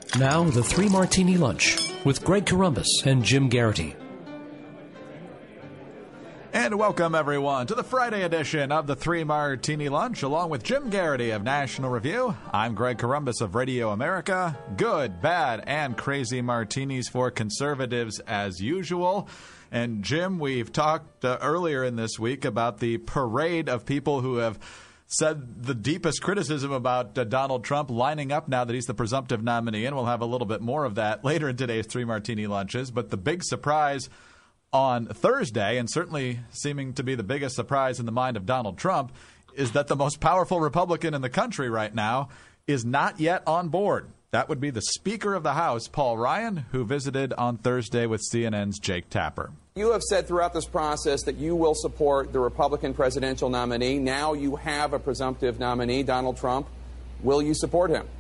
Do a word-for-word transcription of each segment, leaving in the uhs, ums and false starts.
Now, the Three Martini Lunch with Greg Corombos and Jim Garrity. And welcome, everyone, to the Friday edition of the Three Martini Lunch, along with Jim Garrity of National Review. I'm Greg Corombos of Radio America. Good, bad, and crazy martinis for conservatives as usual. And, Jim, we've talked uh, earlier in this week about the parade of people who have said the deepest criticism about uh, Donald Trump lining up now that he's the presumptive nominee, and we'll have a little bit more of that later in today's Three Martini Lunches. But the big surprise on Thursday, and certainly seeming to be the biggest surprise in the mind of Donald Trump, is that the most powerful Republican in the country right now is not yet on board. That would be the Speaker of the House, Paul Ryan, who visited on Thursday with C N N's Jake Tapper. You have said throughout this process that you will support the Republican presidential nominee. Now you have a presumptive nominee, Donald Trump. Will you support him?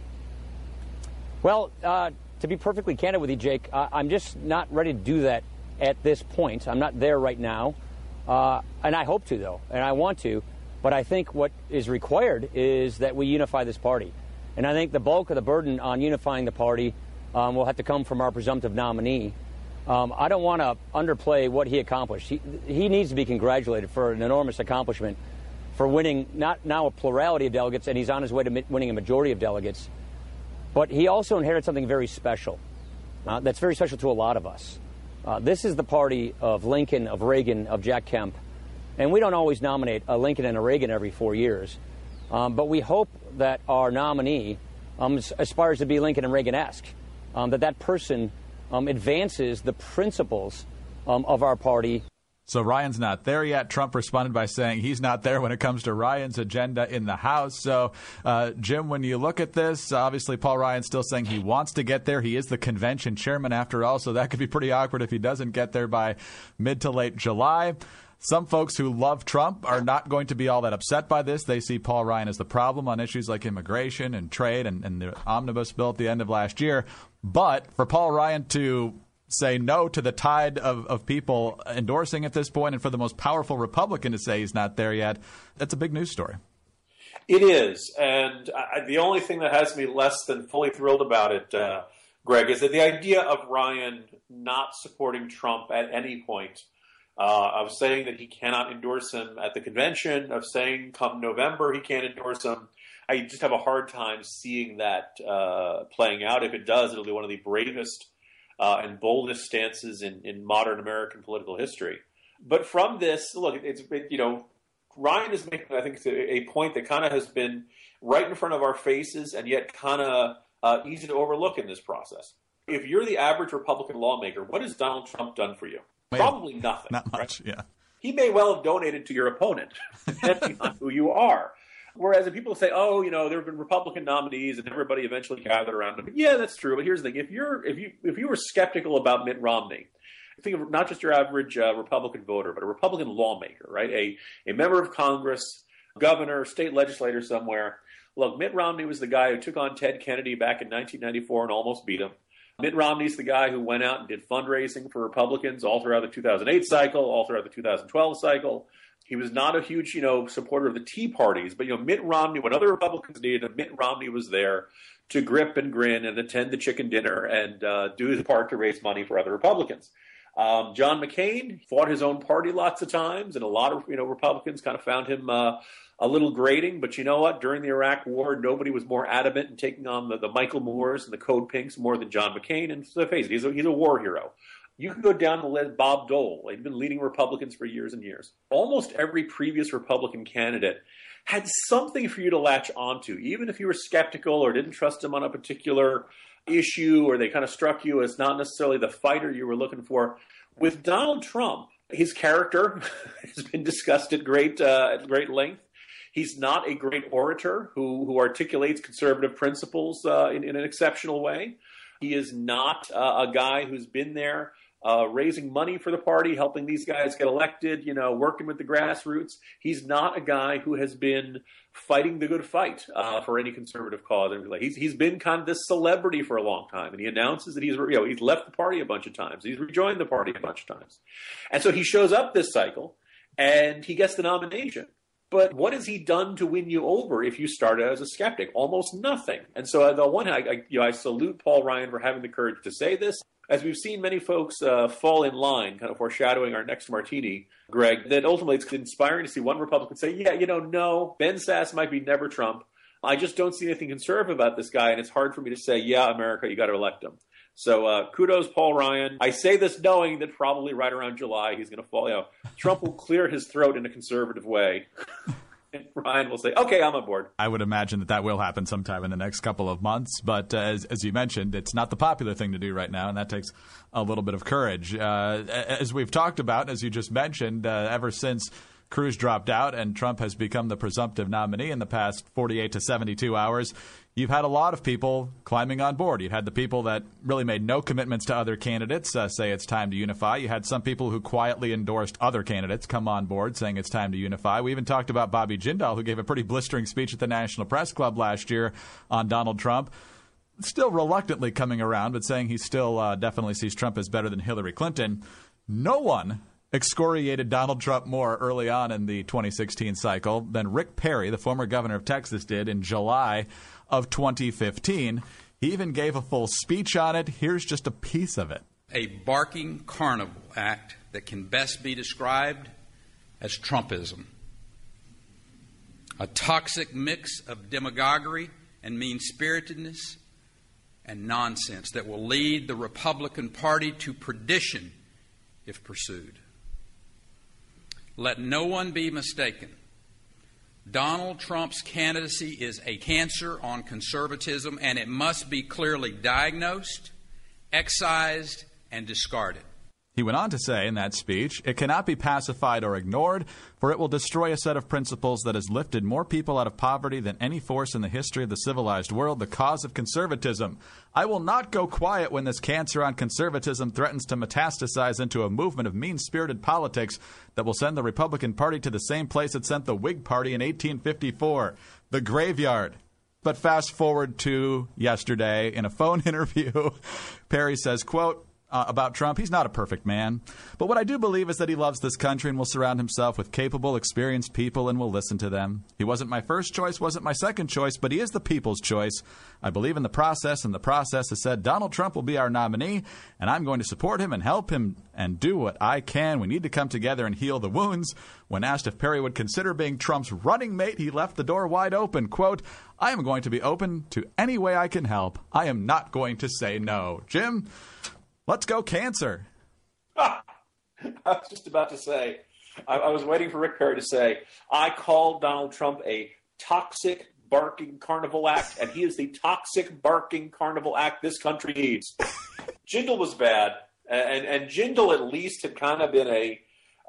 Well, uh, to be perfectly candid with you, Jake, uh, I'm just not ready to do that at this point. I'm not there right now. Uh, and I hope to, though, and I want to. But I think what is required is that we unify this party. And I think the bulk of the burden on unifying the party um, will have to come from our presumptive nominee. Um, I don't want to underplay what he accomplished. He, he needs to be congratulated for an enormous accomplishment for winning not now a plurality of delegates, and he's on his way to winning a majority of delegates. But he also inherited something very special. Uh, that's very special to a lot of us. Uh, this is the party of Lincoln, of Reagan, of Jack Kemp. And we don't always nominate a Lincoln and a Reagan every four years. Um, but we hope that our nominee um, aspires to be Lincoln and Reagan-esque, um, that that person um, advances the principles um, of our party. So Ryan's not there yet. Trump responded by saying he's not there when it comes to Ryan's agenda in the House. So, uh, Jim, when you look at this, obviously Paul Ryan's still saying he wants to get there. He is the convention chairman after all, so that could be pretty awkward if he doesn't get there by mid to late July. Some folks who love Trump are not going to be all that upset by this. They see Paul Ryan as the problem on issues like immigration and trade and, and the omnibus bill at the end of last year. But for Paul Ryan to say no to the tide of, of people endorsing at this point, and for the most powerful Republican to say he's not there yet, that's a big news story. It is. And I, the only thing that has me less than fully thrilled about it, uh, Greg, is that the idea of Ryan not supporting Trump at any point, uh, of saying that he cannot endorse him at the convention, of saying come November he can't endorse him, I just have a hard time seeing that uh, playing out. If it does, it'll be one of the bravest Uh, and boldest stances in, in modern American political history. But from this, look, it's it, you know, Ryan is making, I think, it's a, a point that kind of has been right in front of our faces and yet kind of uh, easy to overlook in this process. If you're the average Republican lawmaker, what has Donald Trump done for you? Well, Probably nothing. Not much, right? yeah. He may well have donated to your opponent, depending on who you are. Whereas if people say, oh, you know, there have been Republican nominees and everybody eventually gathered around them. Yeah, that's true. But here's the thing. If you're if you if you were skeptical about Mitt Romney, think of not just your average uh, Republican voter, but a Republican lawmaker, right? A a member of Congress, governor, state legislator somewhere. Look, Mitt Romney was the guy who took on Ted Kennedy back in nineteen ninety-four and almost beat him. Mitt Romney's the guy who went out and did fundraising for Republicans all throughout the two thousand eight cycle, all throughout the two thousand twelve cycle. He was not a huge, you know, supporter of the Tea Parties, but, you know, Mitt Romney, when other Republicans needed him, Mitt Romney was there to grip and grin and attend the chicken dinner and uh, do his part to raise money for other Republicans. Um, John McCain fought his own party lots of times, and a lot of, you know, Republicans kind of found him uh, a little grating. But you know what? During the Iraq War, nobody was more adamant in taking on the, the Michael Moores and the Code Pinks more than John McCain. And let's face it, he's a, he's a war hero. You can go down the list, Bob Dole. He'd been leading Republicans for years and years. Almost every previous Republican candidate had something for you to latch onto, even if you were skeptical or didn't trust him on a particular issue, or they kind of struck you as not necessarily the fighter you were looking for. With Donald Trump, his character has been discussed at great uh, at great length. He's not a great orator who, who articulates conservative principles uh, in, in an exceptional way. He is not uh, a guy who's been there Uh, raising money for the party, helping these guys get elected, you know, working with the grassroots. He's not a guy who has been fighting the good fight uh, for any conservative cause. He's he's been kind of this celebrity for a long time, and he announces that he's you know he's left the party a bunch of times, he's rejoined the party a bunch of times, and so he shows up this cycle, and he gets the nomination. But what has he done to win you over if you started as a skeptic? Almost nothing. And so on the one hand, I, I, you know, I salute Paul Ryan for having the courage to say this. As we've seen many folks uh, fall in line, kind of foreshadowing our next martini, Greg, that ultimately it's inspiring to see one Republican say, yeah, you know, no, Ben Sasse might be never Trump. I just don't see anything conservative about this guy, and it's hard for me to say, yeah, America, you got to elect him. So uh, kudos, Paul Ryan. I say this knowing that probably right around July he's going to fall. You know, Trump will clear his throat in a conservative way. And Ryan will say, okay, I'm on board. I would imagine that that will happen sometime in the next couple of months. But uh, as, as you mentioned, it's not the popular thing to do right now, and that takes a little bit of courage. Uh, as we've talked about, as you just mentioned, uh, ever since Cruz dropped out and Trump has become the presumptive nominee in the past forty-eight to seventy-two hours, you've had a lot of people climbing on board. You've had the people that really made no commitments to other candidates uh, say it's time to unify. You had some people who quietly endorsed other candidates come on board saying it's time to unify. We even talked about Bobby Jindal, who gave a pretty blistering speech at the National Press Club last year on Donald Trump. Still reluctantly coming around, but saying he still uh, definitely sees Trump as better than Hillary Clinton. No one excoriated Donald Trump more early on in the twenty sixteen cycle than Rick Perry, the former governor of Texas, did in July of twenty fifteen. He even gave a full speech on it. Here's just a piece of it. A barking carnival act that can best be described as Trumpism. A toxic mix of demagoguery and mean-spiritedness and nonsense that will lead the Republican Party to perdition if pursued. Let no one be mistaken. Donald Trump's candidacy is a cancer on conservatism, and it must be clearly diagnosed, excised, and discarded. He went on to say in that speech, it cannot be pacified or ignored, for it will destroy a set of principles that has lifted more people out of poverty than any force in the history of the civilized world, the cause of conservatism. I will not go quiet when this cancer on conservatism threatens to metastasize into a movement of mean-spirited politics that will send the Republican Party to the same place it sent the Whig Party in eighteen fifty-four, the graveyard. But fast forward to yesterday, in a phone interview, Perry says, quote, Uh, about Trump, he's not a perfect man. But what I do believe is that he loves this country and will surround himself with capable, experienced people and will listen to them. He wasn't my first choice, wasn't my second choice, but he is the people's choice. I believe in the process, and the process has said Donald Trump will be our nominee, and I'm going to support him and help him and do what I can. We need to come together and heal the wounds. When asked if Perry would consider being Trump's running mate, he left the door wide open. Quote, I am going to be open to any way I can help. I am not going to say no. Jim? Let's go cancer. I was just about to say, I, I was waiting for Rick Perry to say, I called Donald Trump a toxic barking carnival act, and he is the toxic barking carnival act this country needs. Jindal was bad, and, and Jindal at least had kind of been a,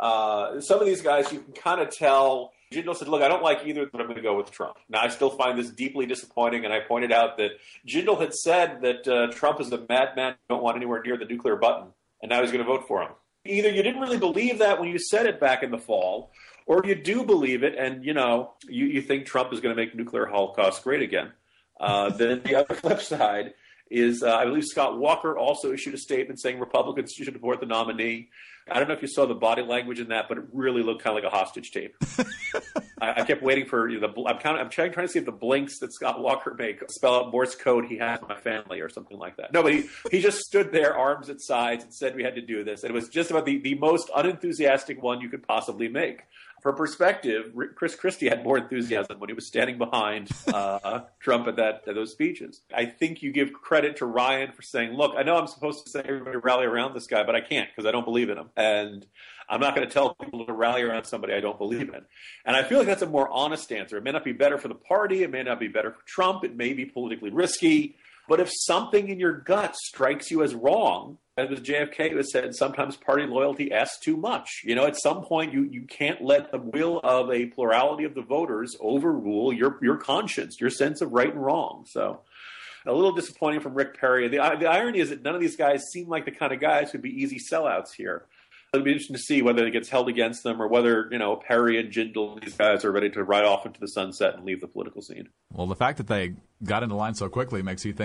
uh, some of these guys you can kind of tell. Jindal said, look, I don't like either, but I'm going to go with Trump. Now, I still find this deeply disappointing, and I pointed out that Jindal had said that uh, Trump is a madman who don't want anywhere near the nuclear button, and now he's going to vote for him. Either you didn't really believe that when you said it back in the fall, or you do believe it, and, you know, you, you think Trump is going to make nuclear holocaust great again. Uh, then the other flip side is, uh, I believe Scott Walker also issued a statement saying Republicans should support the nominee. I don't know if you saw the body language in that, but it really looked kind of like a hostage tape. I, I kept waiting for you know, the. I'm kind of. I'm trying, trying to see if the blinks that Scott Walker make spell out Morse code. He has my family or something like that. No, but he, he just stood there, arms at sides, and said we had to do this. And it was just about the, the most unenthusiastic one you could possibly make. For perspective, Chris Christie had more enthusiasm when he was standing behind uh, Trump at that at those speeches. I think you give credit to Ryan for saying, look, I know I'm supposed to say everybody rally around this guy, but I can't because I don't believe in him. And I'm not going to tell people to rally around somebody I don't believe in. And I feel like that's a more honest answer. It may not be better for the party. It may not be better for Trump. It may be politically risky. But if something in your gut strikes you as wrong, as with J F K who said, sometimes party loyalty asks too much. You know, at some point you, you can't let the will of a plurality of the voters overrule your, your conscience, your sense of right and wrong. So a little disappointing from Rick Perry. The, the irony is that none of these guys seem like the kind of guys who'd be easy sellouts here. It'll be interesting to see whether it gets held against them or whether, you know, Perry and Jindal, these guys are ready to ride off into the sunset and leave the political scene. Well, the fact that they got into line so quickly makes you think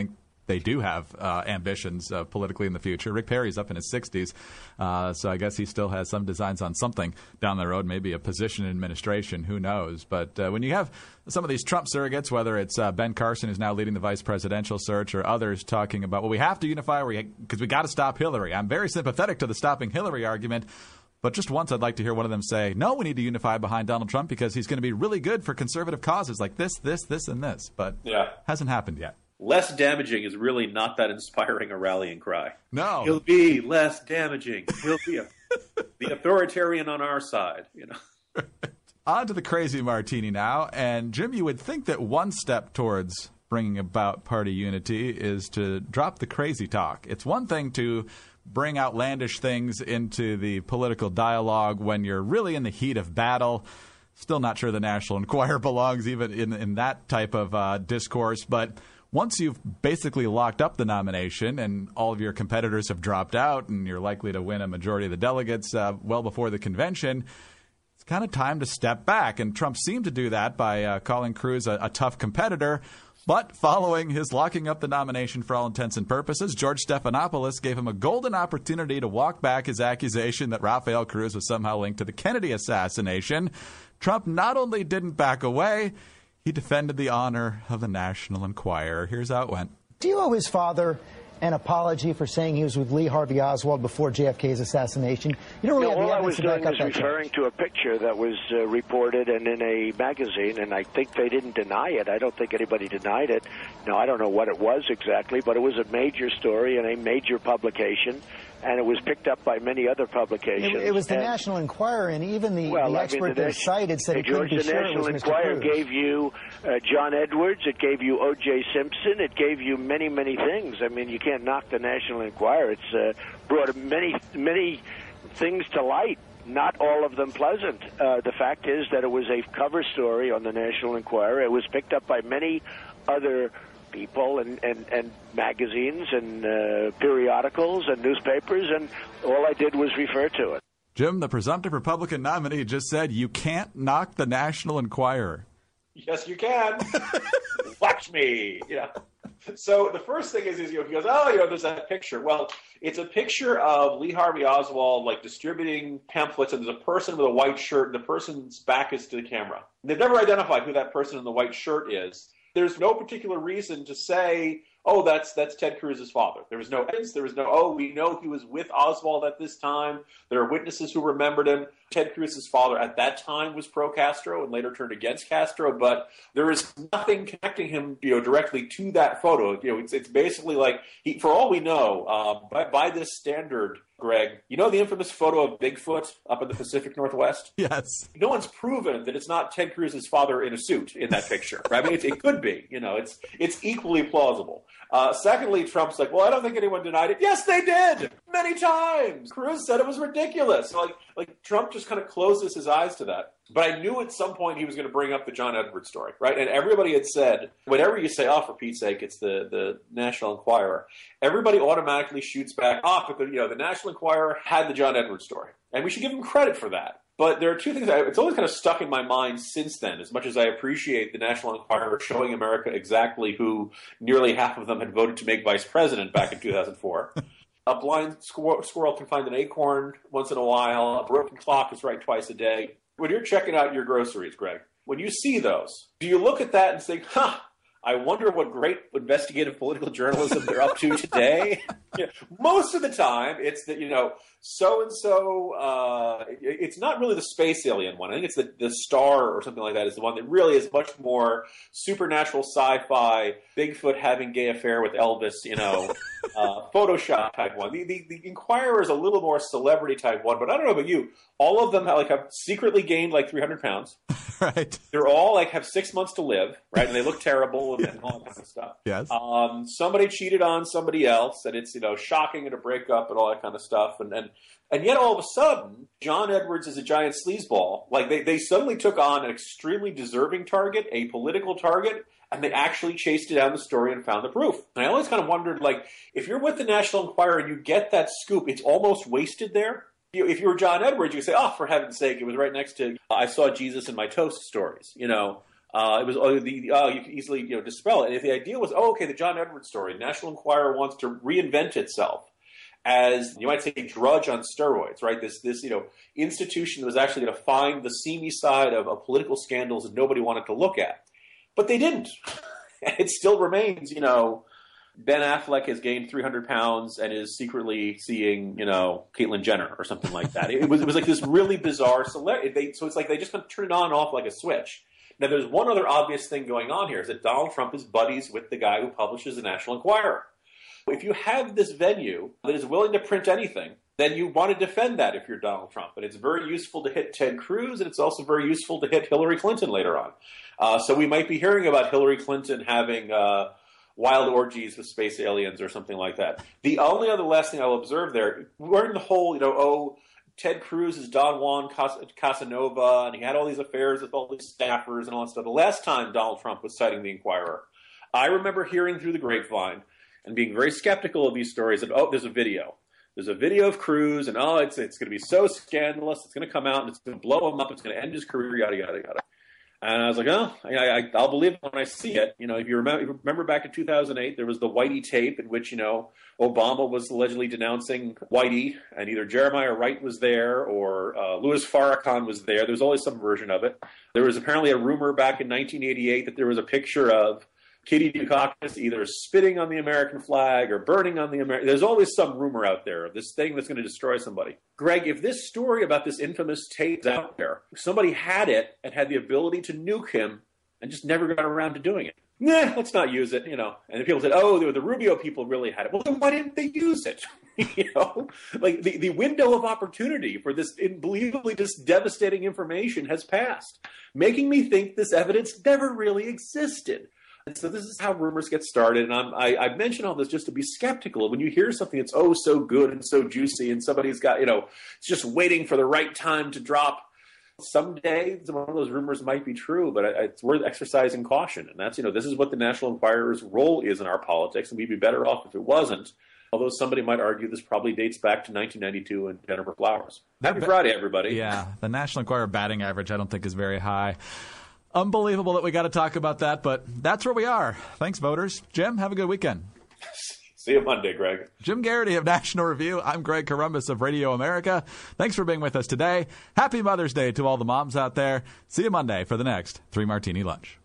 they do have uh, ambitions uh, politically in the future. Rick Perry's up in his sixties, uh, so I guess he still has some designs on something down the road, maybe a position in administration, who knows. But uh, when you have some of these Trump surrogates, whether it's uh, Ben Carson, who's now leading the vice presidential search, or others talking about, well, we have to unify because we got to stop Hillary. I'm very sympathetic to the stopping Hillary argument. But just once I'd like to hear one of them say, no, we need to unify behind Donald Trump because he's going to be really good for conservative causes like this, this, this, and this. But yeah. hasn't happened yet. Less damaging is really not that inspiring a rallying cry. No. He'll be less damaging. He'll be a, the authoritarian on our side, you know. On to the crazy martini now. And, Jim, you would think that one step towards bringing about party unity is to drop the crazy talk. It's one thing to bring outlandish things into the political dialogue when you're really in the heat of battle. Still not sure the National Enquirer belongs even in, in that type of uh, discourse. But once you've basically locked up the nomination and all of your competitors have dropped out and you're likely to win a majority of the delegates uh, well before the convention, it's kind of time to step back. And Trump seemed to do that by uh, calling Cruz a, a tough competitor. But following his locking up the nomination for all intents and purposes, George Stephanopoulos gave him a golden opportunity to walk back his accusation that Rafael Cruz was somehow linked to the Kennedy assassination. Trump not only didn't back away, he defended the honor of the National Enquirer. Here's how it went. Do you owe his father an apology for saying he was with Lee Harvey Oswald before J F K's assassination? You don't really no, have the all I was evidence to back doing up is that referring charge. to a picture that was uh, reported and in a magazine, and I think they didn't deny it. I don't think anybody denied it. Now, I don't know what it was exactly, but it was a major story in a major publication, and it was picked up by many other publications. It, it was the and, National Enquirer, and even the, well, the I expert mean, the that Nation- cited said hey, he couldn't George, be the sure National it was Mister Enquirer Cruz. gave you uh, John Edwards, it gave you O J Simpson, it gave you many, many things. I mean, you can't knock the National Enquirer. It's uh, brought many, many things to light. Not all of them pleasant. Uh, the fact is that it was a cover story on the National Enquirer. It was picked up by many other people and, and, and magazines and uh, periodicals and newspapers, and all I did was refer to it. Jim, the presumptive Republican nominee, just said you can't knock the National Enquirer. Yes, you can. Watch me. Yeah. So the first thing is, is you know, he goes, oh, you know, there's that picture. Well, it's a picture of Lee Harvey Oswald, like, distributing pamphlets, and there's a person with a white shirt, and the person's back is to the camera. And they've never identified who that person in the white shirt is. There's no particular reason to say, oh, that's that's Ted Cruz's father. There was no evidence. There was no, oh, we know he was with Oswald at this time. There are witnesses who remembered him. Ted Cruz's father at that time was pro-Castro and later turned against Castro, but there is nothing connecting him, you know, directly to that photo. You know, it's it's basically like, he, for all we know, uh, by, by this standard, Greg, you know the infamous photo of Bigfoot up in the Pacific Northwest? Yes. No one's proven that it's not Ted Cruz's father in a suit in that picture. Right? I mean, it, it could be. You know, it's it's equally plausible. Uh, secondly, Trump's like, well, I don't think anyone denied it. Yes, they did, many times. Cruz said it was ridiculous. Like, like Trump just kind of closes his eyes to that. But I knew at some point he was going to bring up the John Edwards story, right? And everybody had said, whenever you say, oh, for Pete's sake, it's the, the National Enquirer, everybody automatically shoots back, oh, but the, you know, the National Enquirer had the John Edwards story. And we should give him credit for that. But there are two things that it's always kind of stuck in my mind since then, as much as I appreciate the National Enquirer showing America exactly who nearly half of them had voted to make vice president back in two thousand four. A blind squirrel, squirrel can find an acorn once in a while. A broken clock is right twice a day. When you're checking out your groceries, Greg, when you see those, do you look at that and think, huh, I wonder what great investigative political journalism they're up to today? You know, most of the time, it's that, you know, so-and-so, uh, it, it's not really the space alien one. I think it's the, the Star or something like that is the one that really is much more supernatural sci-fi, Bigfoot having gay affair with Elvis, you know, uh, Photoshop type one. The, the, the Enquirer is a little more celebrity type one, but I don't know about you. All of them have, like, have secretly gained like three hundred pounds. Right. They're all like have six months to live, right? And they look terrible and, and all that kind of stuff. Yes. Um, somebody cheated on somebody else, and it's, you know, shocking at a breakup and all that kind of stuff. And and and yet all of a sudden, John Edwards is a giant sleazeball. Like they they suddenly took on an extremely deserving target, a political target, and they actually chased it down the story and found the proof. And I always kind of wondered, like, if you're with the National Enquirer and you get that scoop, it's almost wasted there. If you were John Edwards, you could say, oh, for heaven's sake, it was right next to, I saw Jesus in my toast stories, you know. Uh, it was oh, the oh, you could easily you know dispel it. And if the idea was, oh, okay, the John Edwards story, the National Enquirer wants to reinvent itself as, you might say, Drudge on steroids, right? This this you know institution that was actually going to find the seamy side of, of political scandals that nobody wanted to look at, but they didn't. It still remains, you know. Ben Affleck has gained three hundred pounds and is secretly seeing, you know, Caitlyn Jenner or something like that. It was it was like this really bizarre celebrity. So it's like they just kind of turn it on and off like a switch. Now, there's one other obvious thing going on here is that Donald Trump is buddies with the guy who publishes the National Enquirer. If you have this venue that is willing to print anything, then you want to defend that if you're Donald Trump. And it's very useful to hit Ted Cruz, and it's also very useful to hit Hillary Clinton later on. Uh, so we might be hearing about Hillary Clinton having uh, wild orgies with space aliens or something like that. The only other last thing I'll observe there, we're in the whole, you know, oh, Ted Cruz is Don Juan Casanova, and he had all these affairs with all these staffers and all that stuff. The last time Donald Trump was citing the Enquirer, I remember hearing through the grapevine and being very skeptical of these stories that, oh, there's a video. There's a video of Cruz, and oh, it's it's going to be so scandalous. It's going to come out, and it's going to blow him up. It's going to end his career, yada, yada, yada. And I was like, oh, I, I, I'll believe it when I see it. You know, if you remember, if you remember back in two thousand eight, there was the Whitey tape in which, you know, Obama was allegedly denouncing Whitey, and either Jeremiah Wright was there or uh, Louis Farrakhan was there. There was always some version of it. There was apparently a rumor back in nineteen eighty-eight that there was a picture of Katie Dukakis either spitting on the American flag or burning on the American. There's always some rumor out there of this thing that's going to destroy somebody. Greg, if this story about this infamous tape is out there, somebody had it and had the ability to nuke him and just never got around to doing it. Nah, let's not use it, you know. And the people said, oh, the, the Rubio people really had it. Well, then why didn't they use it? You know, like the, the window of opportunity for this unbelievably just devastating information has passed, making me think this evidence never really existed. And so this is how rumors get started, and I'm, I, I mention all this just to be skeptical. When you hear something that's, oh, so good and so juicy, and somebody's got, you know, it's just waiting for the right time to drop, someday one of those rumors might be true, but it's worth exercising caution. And that's, you know, this is what the National Enquirer's role is in our politics, and we'd be better off if it wasn't. Although somebody might argue this probably dates back to nineteen ninety-two and Jennifer Flowers. Happy ba- Friday, everybody. Yeah, the National Enquirer batting average I don't think is very high. Unbelievable that we got to talk about that, but that's where we are. Thanks, voters. Jim, have a good weekend. See you Monday, Greg. Jim Garrity of National Review. I'm Greg Corombos of Radio America. Thanks for being with us today. Happy Mother's Day to all the moms out there. See you Monday for the next Three Martini Lunch.